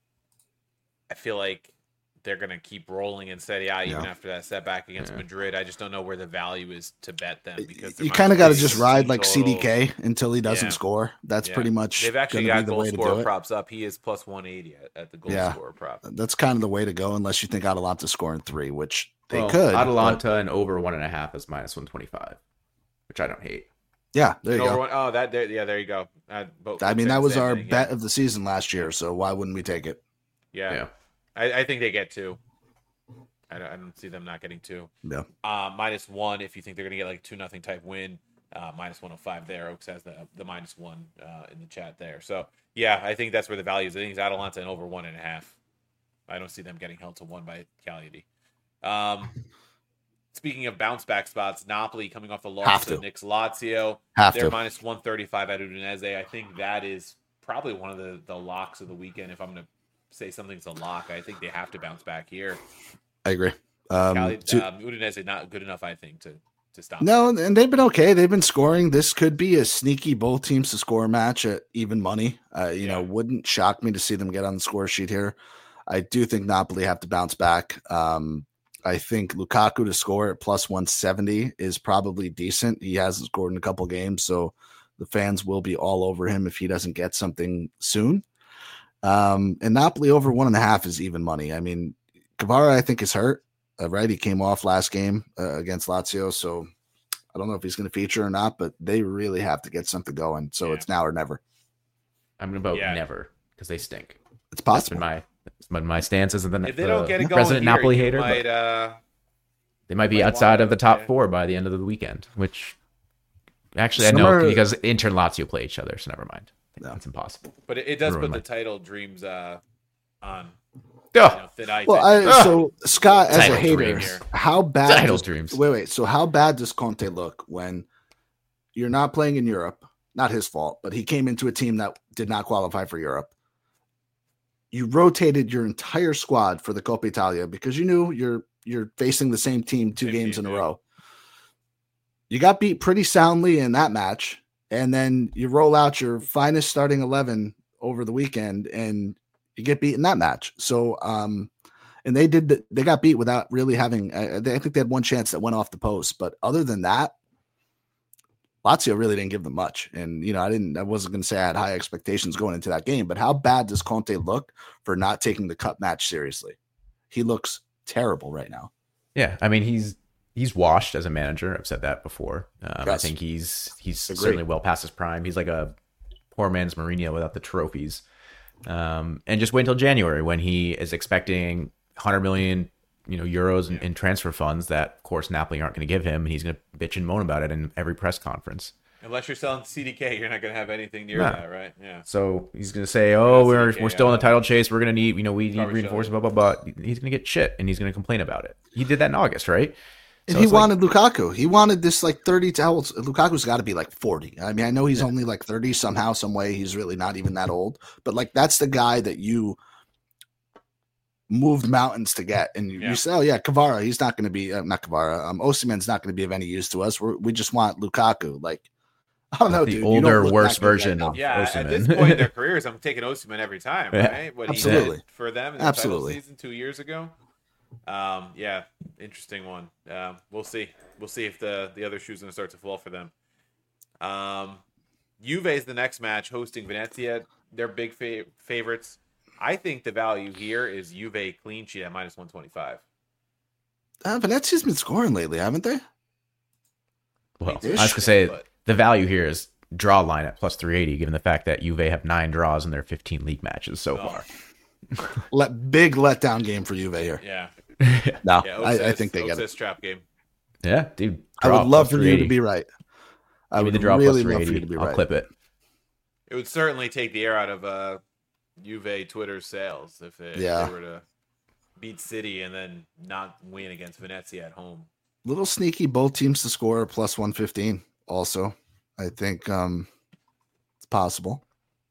I feel like they're going to keep rolling in Serie A even yeah. after that setback against yeah. Madrid. I just don't know where the value is to bet them because you kind of got to just ride like total. C D K until he doesn't yeah. score. That's yeah. pretty much. They've actually got goal scorer props up. He is plus one eighty at, at the goal yeah. scorer prop. That's kind of the way to go, unless you think Atalanta scoring three, which they well, could. Atalanta but... and over one and a half is minus one twenty five, which I don't hate. Yeah, there you go. One, oh, that there, yeah, there you go. Uh, both, I mean, that was our thing, bet yeah. of the season last year, so why wouldn't we take it? Yeah, yeah. I, I think they get two. I don't, I don't see them not getting two. Yeah. Uh, minus one if you think they're going to get like a two nothing type win. Uh, minus one oh five there. Oaks has the the minus one uh, in the chat there. So yeah, I think that's where the value is. I think it's Atalanta and over one and a half. I don't see them getting held to one by Cagliari. Um, speaking of bounce back spots, Napoli coming off the loss to Knicks Lazio. Have they're to. minus one thirty five at Udinese. I think that is probably one of the the locks of the weekend. If I'm going to say something's a lock, I think they have to bounce back here. I agree. Um, Cali, to, um, Udinese not good enough, I think, to to stop. No, and they've been okay. They've been scoring. This could be a sneaky both teams to score match at even money. Uh, you yeah. know, wouldn't shock me to see them get on the score sheet here. I do think Napoli have to bounce back. Um, I think Lukaku to score at plus one seventy is probably decent. He hasn't scored in a couple games, so the fans will be all over him if he doesn't get something soon. Um, and Napoli over one and a half is even money. I mean, Kvara, I think, is hurt. Uh, right, he came off last game uh, against Lazio, so I don't know if he's going to feature or not. But they really have to get something going. So yeah. it's now or never. I'm going to vote yeah. never because they stink. It's possible. That's been my my stance as the if they don't uh, get it going President here, Napoli hater. Might, uh, they might be outside of the top yeah. four by the end of the weekend. Which actually Summer, I know because Inter and Lazio play each other, so never mind. No. It's impossible. But it, it does put the title dreams uh, on. Oh. You know, well, I, oh. so Scott, as Title a hater, dreams. how bad? Title does, dreams. Wait, wait. So how bad does Conte look when you're not playing in Europe? Not his fault, but he came into a team that did not qualify for Europe. You rotated your entire squad for the Coppa Italia because you knew you're you're facing the same team two same games team, in a yeah. row. You got beat pretty soundly in that match, and then you roll out your finest starting eleven over the weekend, and you get beat in that match. So, um, and they did, the, they got beat without really having, I, I think they had one chance that went off the post, but other than that, Lazio really didn't give them much. And, you know, I didn't, I wasn't going to say I had high expectations going into that game, but how bad does Conte look for not taking the cup match seriously? He looks terrible right now. Yeah. I mean, he's, he's washed as a manager. I've said that before. Um, yes. I think he's, he's Agreed. certainly well past his prime. He's like a poor man's Mourinho without the trophies. Um, and just wait until January when he is expecting one hundred million, you know, euros in, in transfer funds that, of course, Napoli aren't going to give him, and he's going to bitch and moan about it in every press conference. Unless you're selling C D K, you're not going to have anything near no. that, right? Yeah. So he's going to say, "Oh, we're C D K, we're still in the uh, title chase. We're going to need, you know, we need Probably reinforcements." Blah blah blah. He's going to get shit, and he's going to complain about it. He did that in August, right? And So he it's like- wanted Lukaku. He wanted this like thirty to how old? Lukaku's got to be like forty. I mean, I know he's Yeah. only like thirty somehow, some way. He's really not even that old. But like that's the guy that you moved mountains to get. And you, Yeah. you say, oh yeah, Kvara, he's not going to be uh, not Kvara. Um, Osimhen's not going to be of any use to us. We're, we just want Lukaku. Like I don't know, the dude. You don't older, look worse that good right version now. of Yeah, at this Osimhen. point in their careers, I'm taking Osimhen every time, Yeah. right? What Absolutely. he did for them in the Absolutely. title season two years ago. Um, yeah, interesting one. Um, we'll see. We'll see if the the other shoe's going to start to fall for them. Um, Juve is the next match, hosting Venezia. They're big fa- favorites. I think the value here is Juve clean sheet at minus one twenty-five. Uh, Venezia's been scoring lately, haven't they? Well, They I was should, gonna say but- the value here is draw line at plus three eighty, given the fact that Juve have nine draws in their fifteen league matches so Oh. far. Let big letdown game for Juve here. Yeah, No, yeah. I, I Oak think they says- get Oak it. says trap game. Yeah, dude. I draw would love plus for you to three eighty. be right. I Give me would the draw really plus love for you three to be eighty. I'll right. clip it. It would certainly take the air out of uh, Juve Twitter's sales if, they, Yeah. if they were to beat City and then not win against Venezia at home. Little sneaky, both teams to score plus one fifteen. Also, I think um, it's possible.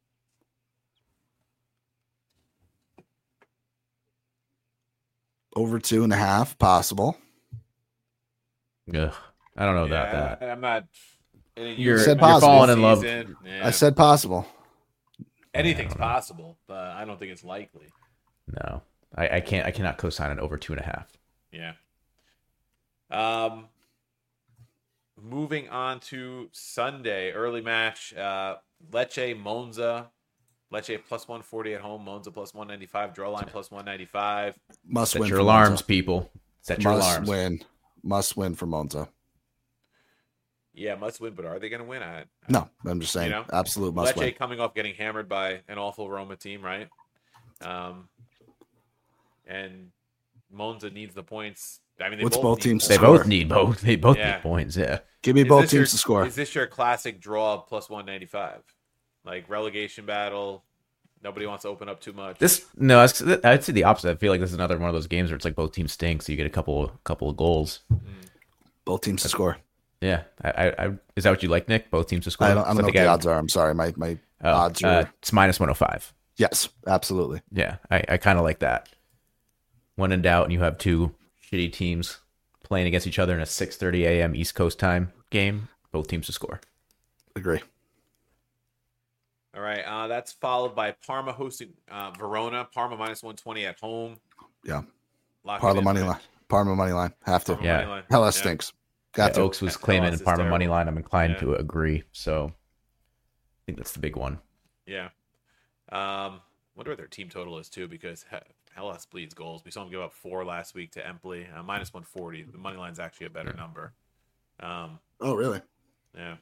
Over two and a half, possible. Ugh, I don't know about Yeah, that. I'm not. in a You're, year- said you're possible. falling in love. season, yeah, I said possible. anything's I don't know. possible, but I don't think it's likely. No, I, I can't. I cannot co-sign it over two and a half. Yeah. Um. Moving on to Sunday, early match. Uh, Lecce Monza. Lecce plus one forty at home. Monza plus one ninety-five. Draw line plus one ninety-five. Must Set win. your for alarms, Monza. people. Set your Must alarms. win. Must win for Monza. Yeah, must win, but are they going to win? I, No, I'm just saying. You know, Absolute must Lecce win. coming off getting hammered by an awful Roma team, right? Um, and Monza needs the points. I mean, they What's both, both need teams They to points. both need both. They both Yeah. need points. Yeah. Give me Is both this teams your- to score. Is this your classic draw plus one ninety-five? Like relegation battle, nobody wants to open up too much. This no, I'd I'd say the opposite. I feel like this is another one of those games where it's like both teams stink, so you get a couple couple of goals. Both teams to score. Yeah, I, I, I is that what you like, Nick? Both teams to score. I don't, I don't know what think the I- odds are. I'm sorry. My my oh, odds are uh, it's minus one hundred five. yes, absolutely. Yeah, I, I kind of like that. When in doubt, and you have two shitty teams playing against each other in a six thirty a.m. East Coast time game, both teams to score. Agree. All right, uh, that's followed by Parma hosting uh, Verona. Parma minus one twenty at home. Yeah. Lock it Parma in, money right? line. Parma money line. Have to. Parma Yeah. money line. Hellas Yeah. stinks. Yeah, Got to. Oaks was Yeah, claiming Hellas is Parma money terrible. line. I'm inclined Yeah. to agree. So I think that's the big one. Yeah. Um, wonder what their team total is too, because He- Hellas bleeds goals. We saw them give up four last week to Empoli, uh, minus one forty. The money line's actually a better number. Um, Oh, really? yeah.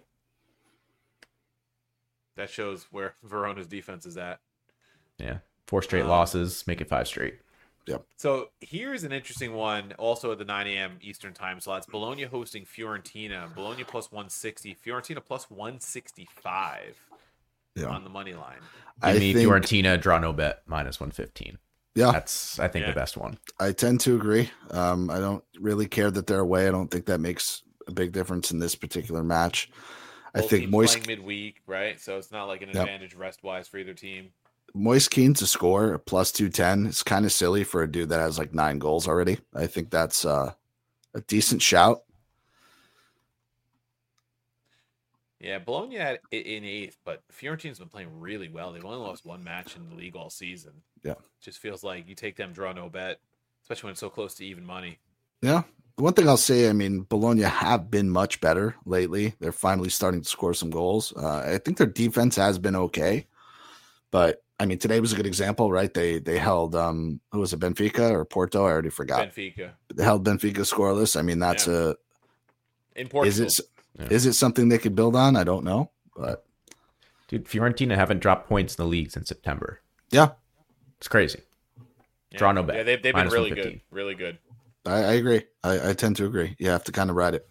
That shows where Verona's defense is at. Yeah, four straight Um, losses, make it five straight. So here's an interesting one, also at the nine a.m. Eastern time slots. Bologna hosting Fiorentina. Bologna plus one sixty. Fiorentina plus one sixty-five Yeah. on the money line. Give I me think. Fiorentina draw no bet minus one fifteen. Yeah, That's I think Yeah. the best one. I tend to agree. Um, I don't really care that they're away. I don't think that makes a big difference in this particular match. I Both think teams Moise playing midweek, right? So it's not like an Yep. advantage rest wise for either team. Moise Keane to score a plus two ten. It's kind of silly for a dude that has like nine goals already. I think that's uh, a decent shout. Yeah, Bologna at, in eighth, but Fiorentina's been playing really well. They've only lost one match in the league all season. Yeah. Just feels like you take them, draw no bet, especially when it's so close to even money. Yeah. The one thing I'll say, I mean, Bologna have been much better lately. They're finally starting to score some goals. Uh, I think their defense has been okay, but I mean, today was a good example, right? They they held um, who was it, Benfica or Porto? I already forgot. Benfica They held Benfica scoreless. I mean, that's Yeah. a in Portugal. is it Yeah. is it something they could build on? I don't know, but Dude, Fiorentina haven't dropped points in the league since September. yeah, It's crazy. Yeah. Draw no bet. Yeah, they've, they've been Minus really one fifteen. good. Really good. I, I agree. I, I tend to agree. You have to kind of ride it.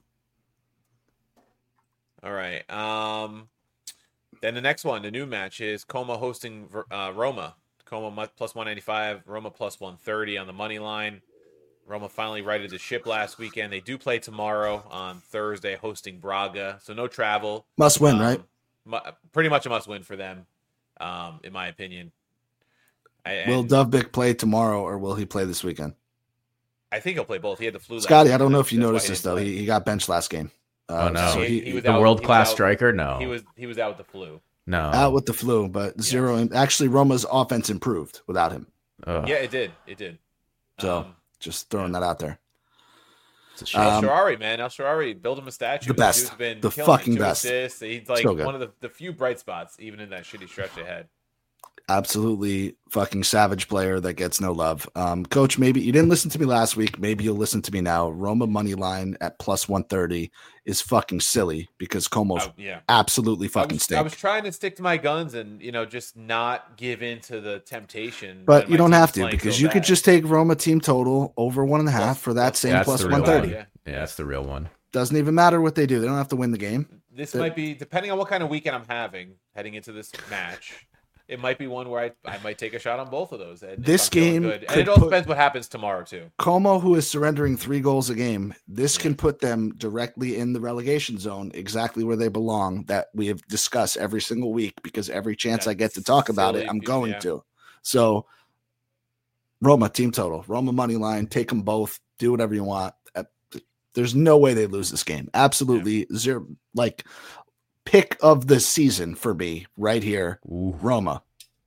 All right. Um, then the next one, the new match is Como hosting uh, Roma. Como mu- plus one ninety-five, Roma plus one thirty on the money line. Roma finally righted the ship last weekend. They do play tomorrow on Thursday, hosting Braga, so no travel. Must win, um, right? mu- Pretty much a must win for them, um, in my opinion. I, Will and Dovbyk play tomorrow, or will he play this weekend? I think he'll play both. He had the flu. Scotty, last I don't week, know that's- if you that's why noticed he this didn't though. play. He, he got benched last game. Uh, Oh, no. so He- he, he was The out- world he was class out- striker? No. He was he was out with the flu. no. out with the flu, but zero. Yes. Actually, Roma's offense improved without him. Ugh, Yeah, it did. It did. So Um, just throwing that out there. it's a shame. El Um, Shaarawy, man, El Shaarawy, build him a statue. The This best. dude's been The killing it. fucking Two best. assists. He's like So good. one of the, the few bright spots, even in that shitty stretch ahead. Absolutely fucking savage player that gets no love. Um, Coach, maybe you didn't listen to me last week. Maybe you'll listen to me now. Roma money line at plus one thirty is fucking silly because Como's I- yeah, absolutely I fucking was, stink. I was trying to stick to my guns and you know just not give in to the temptation. But when you my don't team have was to playing because so you could bad. just take Roma team total over one and a half Plus- for that plus- same That's plus the real one thirty. Yeah. yeah, that's the real one. Doesn't even matter what they do. They don't have to win the game. This The- might be depending on what kind of weekend I'm having heading into this match. It might be one where I, I might take a shot on both of those. and if This I'm feeling game good. and could it all put- depends what happens tomorrow too. Como, who is surrendering three goals a game, this Yeah. can put them directly in the relegation zone, exactly where they belong, that we have discussed every single week because every chance I get to That's talk about it, silly, I'm going yeah. to. So, Roma, team total, Roma money line, take them both, do whatever you want. Uh, There's no way they lose this game. Absolutely zero. Like, pick of the season for me right here, Ooh. Roma.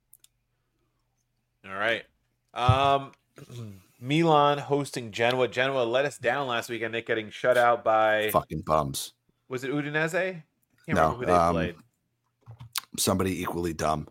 All right. Um, Milan hosting Genoa. Genoa let us down last weekend. They getting shut out by Fucking bums. was it Udinese? I can't No, remember who they um, played. Somebody equally dumb.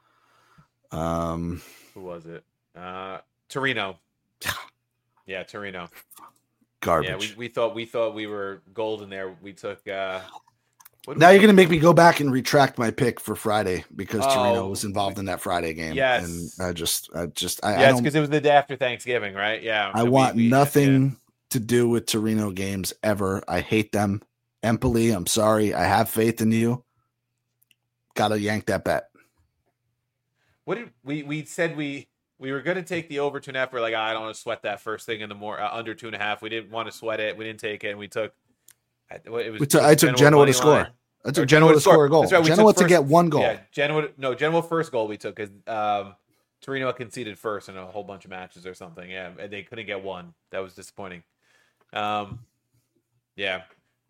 Um, Who was it? Uh, Torino. Yeah, Torino. garbage. Yeah, we, we thought we thought we were golden there. We took. Uh, what did Now we you're take? gonna make me go back and retract my pick for Friday because Torino Oh, was involved in that Friday game. yes. and I just, I just, I, I Yes, don't, because it was the day after Thanksgiving, right? Yeah. I and we- want we- nothing yeah. to do with Torino games ever. I hate them. Empoli, I'm sorry. I have faith in you. Got to yank that bet. What did we we said we we were going to take the over two and a half. We're like, "Ah, I don't want to sweat that first thing in the more uh, under two and a half. We didn't want to sweat it. We didn't take it. And we took. I- It was. We took- I took Genoa money to score. line. I Or took Genoa to score a goal. That's right, we Genoa took to first- get one goal. Yeah, Genoa. No, Genoa first goal we took because um, Torino conceded first in a whole bunch of matches or something. Yeah, and they couldn't get one. That was disappointing. Um, yeah.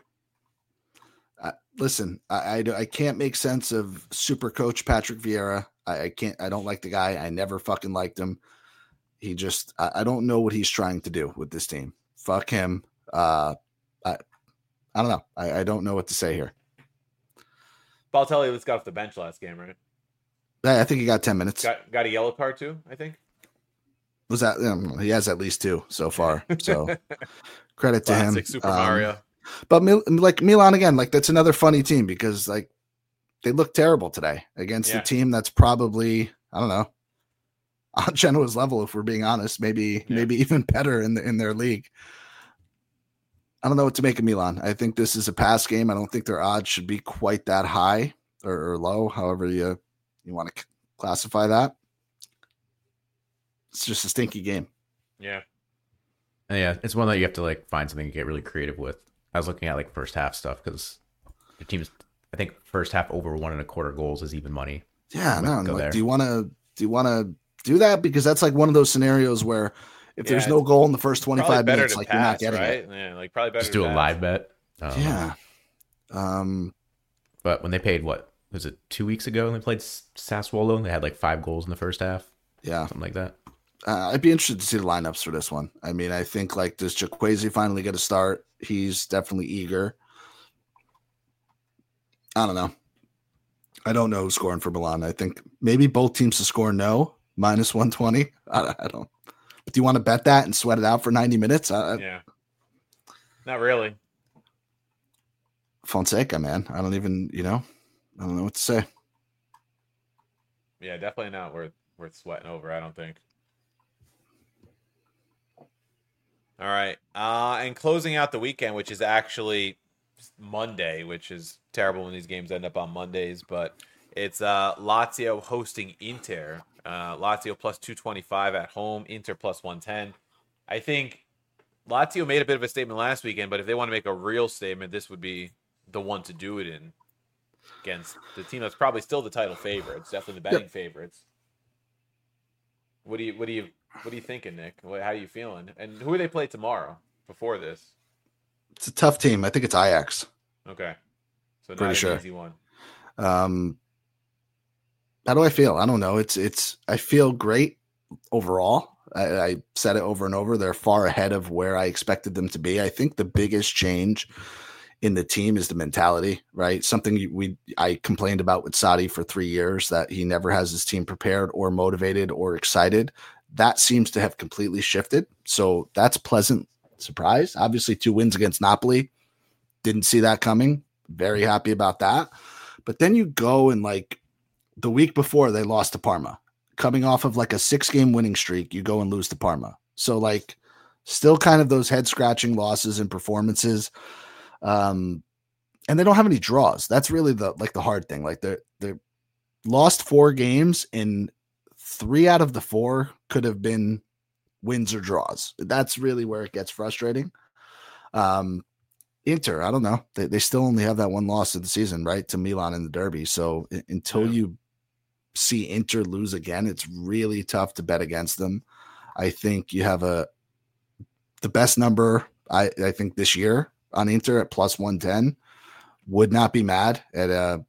I, listen, I, I I can't make sense of super coach Patrick Vieira. I, I can't. I don't like the guy. I never fucking liked him. He just. I, I don't know what he's trying to do with this team. Fuck him. Uh, I I don't know. I, I don't know what to say here. Balotelli just got off the bench last game, right? I I think he got ten minutes. Got got a yellow card too, I think. Was that um, he has at least two so far. So credit to him. Classic Super Um, Mario. But Mil- like Milan again, like that's another funny team because like they look terrible today against Yeah. a team that's probably I don't know on Genoa's level if we're being honest, maybe Yeah. maybe even better in the, in their league. I don't know what to make of Milan. I think this is a pass game. I don't think their odds should be quite that high or, or low, however you you want to classify that. It's just a stinky game. Yeah. Yeah, it's one that you have to like find something to get really creative with. I was looking at like first half stuff because the team's, I think first half over one and a quarter goals is even money. Yeah, I'm no. gonna and, go like, there. do you want to do you want to do that because that's like one of those scenarios where if Yeah, there's no goal in the first Probably twenty-five better minutes, to like pass, you're not getting right? it. Yeah, like probably better Just to do a pass. live bet. Um, Yeah. Um. But when they paid what was it two weeks ago? They played S- Sassuolo and they had like five goals in the first half, Yeah. something like that. Uh, I'd be interested to see the lineups for this one. I mean, I think like does Jaquazi finally get a start? He's definitely eager. I don't know. I don't know who's scoring for Milan. I think maybe both teams to score no minus one twenty. I, I don't. But do you want to bet that and sweat it out for ninety minutes? I, I- Yeah. Not really. Fonseca, man. I don't even. You know. I don't know what to say. Yeah, definitely not worth worth sweating over, I don't think. All right. Uh and closing out the weekend, which is actually Monday, which is terrible when these games end up on Mondays, but it's uh Lazio hosting Inter. Uh Lazio plus two twenty-five at home, Inter plus one ten. I think Lazio made a bit of a statement last weekend, but if they want to make a real statement, this would be the one to do it in against the team that's probably still the title favorites, definitely the betting yep. favorites. What do you what do you what are you thinking, Nick? What, how are you feeling? And who do they play tomorrow before this? It's a tough team. I think it's Ajax. Okay, so not Pretty an sure. easy one. Um, how do I feel? I don't know. It's it's. I feel great overall. I, I said it over and over. They're far ahead of where I expected them to be. I think the biggest change in the team is the mentality, right? Something we I complained about with Sadi for three years, that he never has his team prepared or motivated or excited. That seems to have completely shifted. So that's pleasant surprise. Obviously, two wins against Napoli. Didn't see that coming. Very happy about that. But then you go and like the week before they lost to Parma. Coming off of like a six game winning streak, you go and lose to Parma. So like still kind of those head scratching losses and performances. Um, and they don't have any draws. That's really the, like the hard thing. Like they're, they're lost four games and three out of the four could have been wins or draws. That's really where it gets frustrating. Um, Inter, I don't know. They, they still only have that one loss of the season, right? To Milan in the derby. So until yeah. you see Inter lose again, it's really tough to bet against them. I think you have a the best number I, I think this year on Inter at plus one ten. Would not be mad at uh,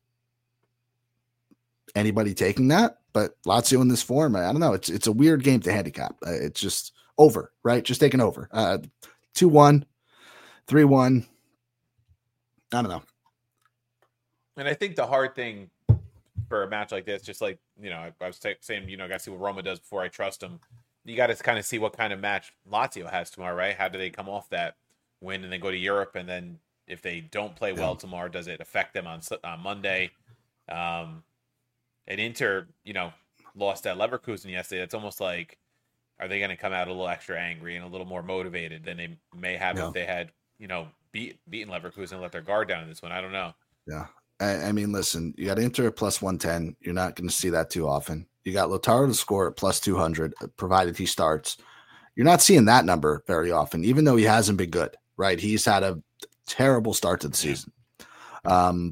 anybody taking that, but Lazio in this form, I don't know. It's it's a weird game to handicap. Uh, it's just over, right? Just taking over. Uh, two one, three one. I don't know. And I think the hard thing for a match like this, just like, you know, I, I was t- saying, you know, I got to see what Roma does before I trust them. You got to kind of see what kind of match Lazio has tomorrow, right? How do they come off that win and then go to Europe? And then if they don't play well yeah. tomorrow, does it affect them on, on Monday? Um, and Inter, you know, lost at Leverkusen yesterday. It's almost like, are they going to come out a little extra angry and a little more motivated than they may have yeah. if they had, you know, beat, beaten Leverkusen and let their guard down in this one? I don't know. Yeah. I mean, listen, you got Inter at plus one ten. You're not going to see that too often. You got Lautaro to score at plus two hundred, provided he starts. You're not seeing that number very often, even though he hasn't been good, right? He's had a terrible start to the season. Um,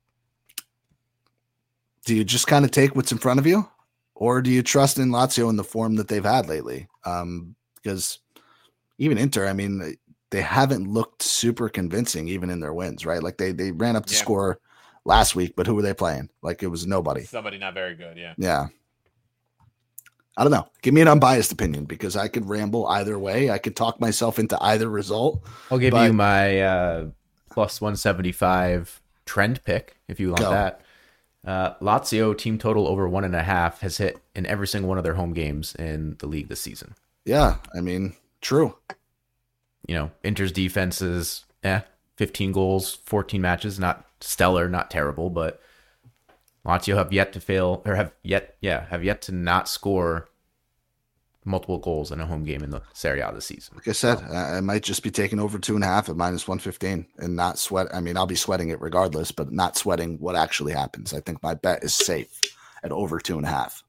do you just kind of take what's in front of you, or do you trust in Lazio in the form that they've had lately? Um, because even Inter, I mean, they haven't looked super convincing even in their wins, right? Like they they ran up to yeah. score last week, but who were they playing? Like it was nobody. Somebody not very good, yeah. Yeah. I don't know. Give me an unbiased opinion because I could ramble either way. I could talk myself into either result. I'll give but... you my uh, plus one seventy-five trend pick if you want Go. that. Uh, Lazio team total over one and a half has hit in every single one of their home games in the league this season. Yeah, I mean, true. You know, Inter's defense is eh, fifteen goals, fourteen matches, not stellar, not terrible, but Lazio have yet to fail or have yet, yeah, have yet to not score multiple goals in a home game in the Serie A this season. Like I said, I might just be taking over two and a half at minus one fifteen and not sweat. I mean, I'll be sweating it regardless, but not sweating what actually happens. I think my bet is safe at over two and a half.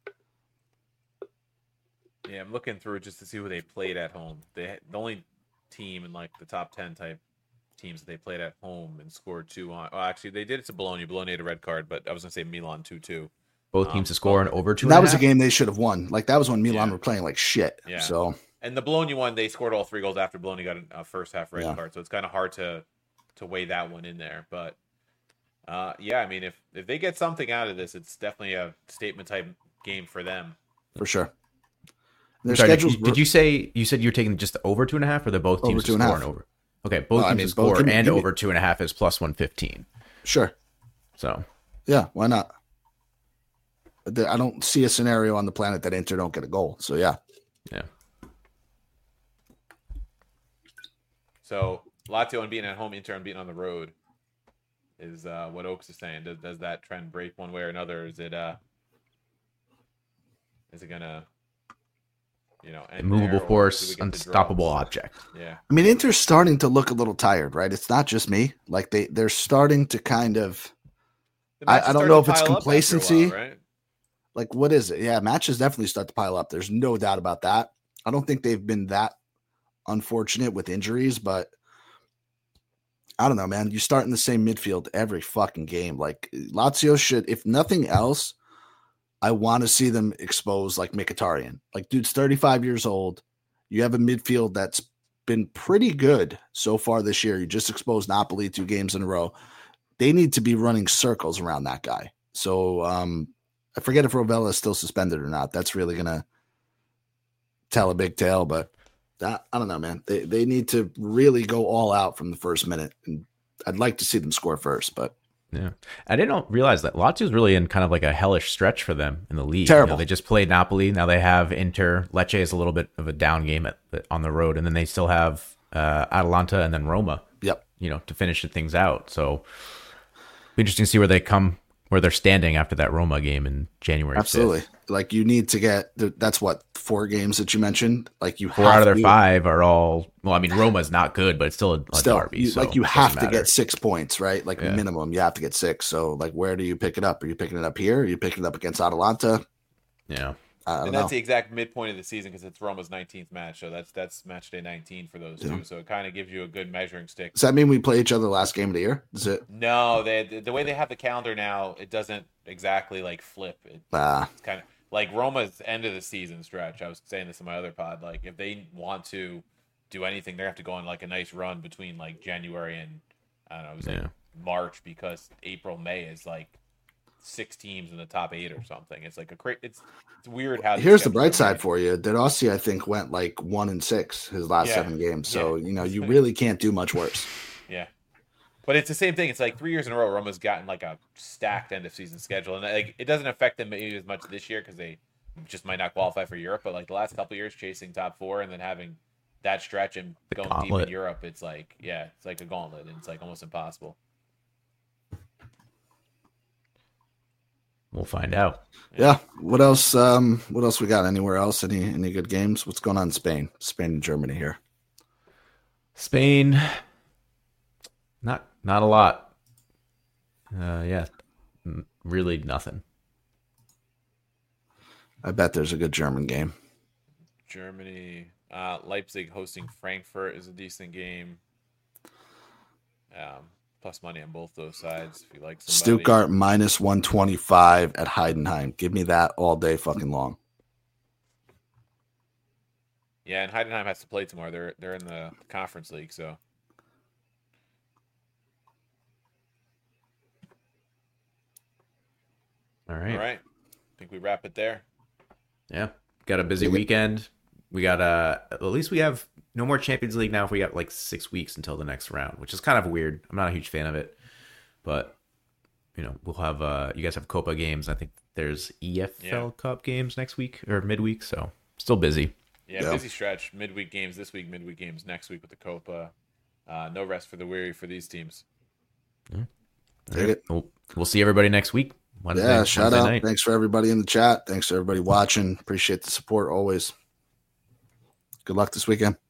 Yeah, I'm looking through just to see who they played at home. They the only team in like the top ten type teams that they played at home and scored two on. Well, actually, they did it to Bologna. Bologna had a red card, but I was gonna say Milan two two. Both teams um, to score and over two. That and was a, a game they should have won. Like that was when Milan yeah. were playing like shit. Yeah. So and the Bologna one, they scored all three goals after Bologna got a, a first half red yeah. card. So it's kind of hard to to weigh that one in there. But uh, yeah, I mean, if if they get something out of this, it's definitely a statement type game for them. For sure. Their Sorry, schedules. Did you, did you say you said you're taking just over two and a half, or they're both teams to score and over? Okay, both well, teams I mean, to score both, and me, over two and a half is plus one fifteen. Sure. So yeah, why not? I don't see a scenario on the planet that Inter don't get a goal. So yeah. Yeah. So Lazio unbeaten at home, Inter unbeaten on the road is uh, what Oaks is saying. Does, does that trend break one way or another? Is it uh, is it gonna, you know, immovable force, unstoppable object? Yeah. I mean, Inter's starting to look a little tired, right? It's not just me. Like they they're starting to kind of. I, I don't know if it's complacency. While, right? Like, what is it? Yeah, matches definitely start to pile up. There's no doubt about that. I don't think they've been that unfortunate with injuries, but I don't know, man. You start in the same midfield every fucking game. Like Lazio should, if nothing else, I want to see them expose like Mkhitaryan. Like, dude's thirty-five years old. You have a midfield that's been pretty good so far this year. You just exposed Napoli two games in a row. They need to be running circles around that guy. So um, I forget if Rovella is still suspended or not. That's really going to tell a big tale, but that, I don't know, man. They they need to really go all out from the first minute. And I'd like to see them score first, but yeah, I didn't realize that Lazio's really in kind of like a hellish stretch for them in the league. Terrible. You know, they just played Napoli. Now they have Inter. Lecce is a little bit of a down game at, on the road, and then they still have uh, Atalanta and then Roma. Yep. You know, to finish the things out. So, be interesting to see where they come, where they're standing after that Roma game in January. Absolutely. fifth. Like you need to get. That's what four games that you mentioned. Like you Four have out of their to, five are all. Well, I mean, Roma's not good, but it's still a, a Still, derby. you, so like you it have doesn't to matter. get six points, right? Like Yeah. minimum, you have to get six. So, like, where do you pick it up? Are you picking it up here? Are you picking it up against Atalanta? Yeah. I don't And know. that's the exact midpoint of the season because it's Roma's nineteenth match, so that's that's match day nineteen for those Yeah. two. So it kind of gives you a good measuring stick. Does that mean we play each other last game of the year? Is it? No, they the way they have the calendar now, it doesn't exactly like flip. It, Ah, it's kind of like Roma's end of the season stretch. I was saying this in my other pod. Like if they want to do anything, they have to go on like a nice run between like January and I don't know, it was like Yeah. March because April, May is like six teams in the top eight or something. It's like a cra- it's it's weird how these here's the schedules bright are side made. for you. Derossi, I think, went like one and six his last Yeah. seven games. So Yeah. you know you really can't do much worse. Yeah. But it's the same thing. It's like three years in a row, Roma's gotten like a stacked end of season schedule, and like it doesn't affect them maybe as much this year because they just might not qualify for Europe. But like the last couple of years, chasing top four and then having that stretch and The going deep gauntlet. in Europe, it's like yeah, it's like a gauntlet, and it's like almost impossible. We'll find out. Yeah. What else? Um, what else we got? Anywhere else? Any any good games? What's going on in Spain? Spain and Germany here. Spain, not not a lot. Uh, yeah, n- really nothing. I bet there's a good German game. Germany, uh, Leipzig hosting Frankfurt is a decent game. Um, plus money on both those sides if you like somebody. Stuttgart minus one twenty-five at Heidenheim. Give me that all day fucking long. Yeah, and Heidenheim has to play tomorrow. They're they're in the conference league, so All right. all right. I think we wrap it there. Yeah, got a busy weekend. We got uh, at least we have no more Champions League now. If we got like six weeks until the next round, which is kind of weird. I'm not a huge fan of it, but you know we'll have uh, you guys have Copa games. I think there's E F L Yeah. Cup games next week or midweek, so still busy. Yeah, Yeah. busy stretch. Midweek games this week, midweek games next week with the Copa. Uh, no rest for the weary for these teams. Take it. We'll, we'll see everybody next week. Wednesday, Yeah, shout Wednesday out. night. Thanks for everybody in the chat. Thanks for everybody watching. Appreciate the support always. Good luck this weekend.